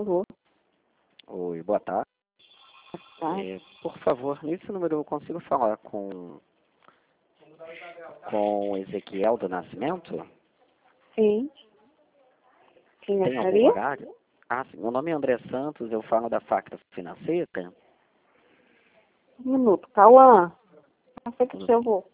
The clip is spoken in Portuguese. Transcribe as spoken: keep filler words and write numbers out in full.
Alô? Oi, boa tarde. Tá. É, por favor, nesse número eu consigo falar com, com Ezequiel do Nascimento? Sim. Quem Tem algum gostaria? horário? Ah, sim. Meu nome é André Santos, eu falo da Facta Financeira. Um minuto. Cauã. Passa aqui pro seu avô.